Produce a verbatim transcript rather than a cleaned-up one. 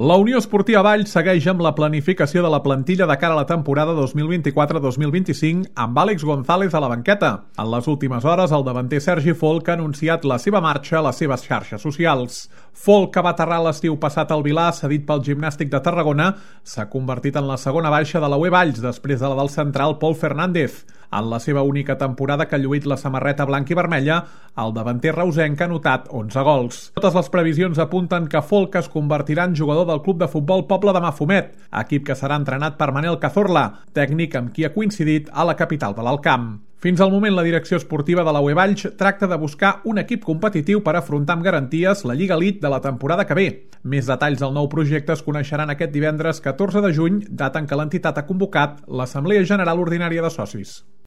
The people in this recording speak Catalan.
La Unió Esportiva Valls segueix amb la planificació de la plantilla de cara a la temporada dos mil vint-i-quatre dos mil vint-i-cinc amb Àlex González a la banqueta. En les últimes hores, el davanter Sergi Folch ha anunciat la seva marxa a les seves xarxes socials. Folch, que va aterrar l'estiu passat al Vilà, cedit pel Gimnàstic de Tarragona, s'ha convertit en la segona baixa de la U E Valls després de la del central Pol Fernández. En la seva única temporada que ha lluït la samarreta blanca i vermella, el davanter reusenc ha anotat onze gols. Totes les previsions apunten que Folch es convertirà en jugador del club de futbol Poble de Mafumet, equip que serà entrenat per Manel Cazorla, tècnic amb qui ha coincidit a la capital de l'Alt Camp. Fins al moment, la direcció esportiva de la U E Valls tracta de buscar un equip competitiu per afrontar amb garanties la Lliga Elite de la temporada que ve. Més detalls del nou projecte es coneixeran aquest divendres catorze de juny, data en què l'entitat ha convocat l'Assemblea General Ordinària de Socis.